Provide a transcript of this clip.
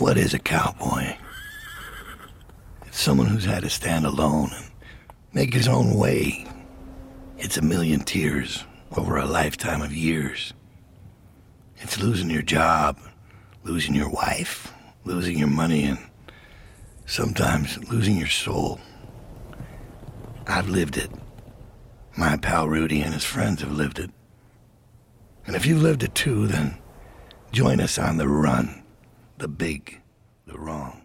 What is a cowboy? It's someone who's had to stand alone and make his own way. It's a million tears over a lifetime of years. It's losing your job, losing your wife, losing your money, and sometimes losing your soul. I've lived it. My pal Rudy and his friends have lived it. And if you've lived it too, then join us on the run, the big, the wrong.